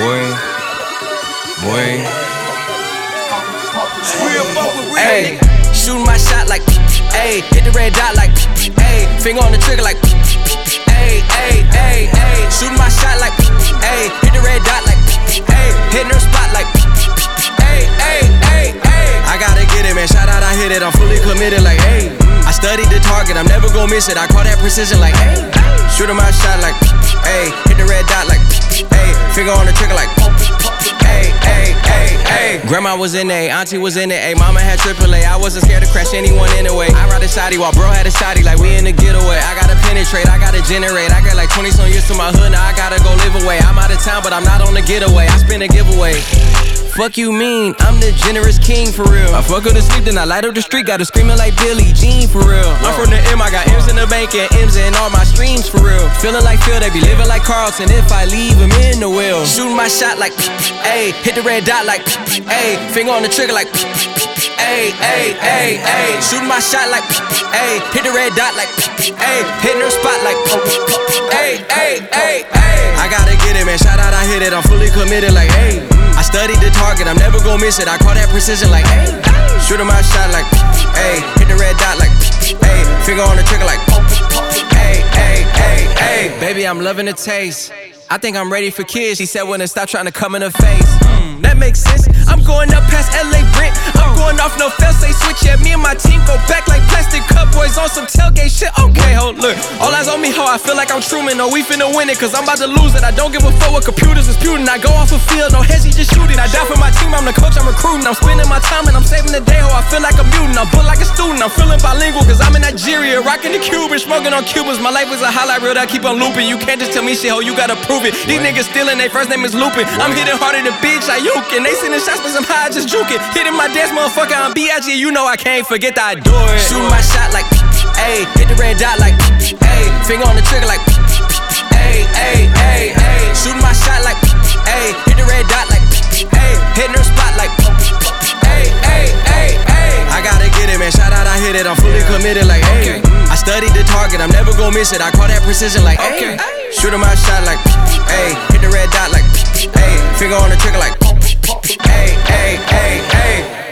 boy. Ayy, shooting my shot like, ayy, hit the red dot like, ayy, finger on the trigger like, ayy, ayy, ayy, ayy, shooting my shot like, ayy, hit the red dot like, ayy, hitting her spot like, ayy, ayy, ayy, ayy. I gotta get it, man. Shout out, I hit it. I'm fully committed like, ayy. I studied the target, I'm never gon' miss it. I call that precision like, ayy. Shooting my shot like, ayy, hit the red dot like, ayy, finger on the trigger like, ayy, ayy, ayy, ayy. Grandma was in A, auntie was in it, ayy. Mama had AAA, I wasn't scared to crash anyone anyway. I ride a shotty while bro had a shotty like we in the getaway. I gotta penetrate, I gotta generate. I got like 20 some years to my hood, now I gotta go live away. I'm out of town, but I'm not on the getaway. I spin a giveaway. Fuck you mean, I'm the generous king for real. I fuck her to sleep, then I light up the street. Got her screaming like Billie Jean for real. I'm from the M, I got M's in the bank and M's in all my streams for real. Feeling like Phil, they be living like Carlton if I leave him in the wheel. Shooting my shot like, ayy, hit the red dot like, ayy, finger on the trigger like, ayy, ayy, ayy, ayy. Shooting my shot like, ayy, hit the red dot like, ayy, hitting her spot like, ayy, ayy, ayy, ayy. I gotta get it, man. Shout out, I hit it. I'm fully committed like, ayy. I studied the target, I'm never gon' miss it. I call that precision like, ayy. Shooting my shot like, ayy, hit the red dot like, ayy, finger on the trigger like, ayy, ayy, ayy, ayy. Baby, I'm loving the taste. I think I'm ready for kids. She said when it stop trying to come in her face. That makes sense. I'm going up past LA Brent. I'm going off no fail, say switch. Yeah, me and my team go back like plastic cup boys on some tailgate shit. Okay, hold, look. All eyes on me, ho. I feel like I'm Truman. No, we finna win it, cause I'm about to lose it. I don't give a fuck what computers disputing. I go off a field, no heads, he just shooting. I die for my team, I'm the coach, I'm recruiting. I'm spending my time and I'm saving the day, ho. I feel like a mutant. I'm built like a student. I'm feeling bilingual, cause I'm in Nigeria. Rocking the Cuban, smoking on Cubans. My life is a highlight reel that I keep on looping. You can't just tell me shit, ho. You gotta prove it. These niggas stealing, their first name is Lupin. I'm hitting harder than bitch, I yoke. And they sending shots, but I'm high, just juking. Hitting my dance, motherfucker, I'm B.I.G. You know I can't forget that I do it. Shooting my shot like, ayy, hit the red dot like, ayy, finger on the trigger like, ayy, ayy, ayy, ayy. Shooting my shot like, ayy, hit the red dot like, ayy, hitting her spot like, ayy, ayy, ayy, ayy. I gotta get it, man. Shout out, I hit it. I'm fully committed like, ayy. I studied the target, I'm never gon' miss it. I call that precision like, ayy. Shooting my shot like, ayy, hit the red dot like, ayy, finger on the trigger like, ayy, ayy, ayy, ayy.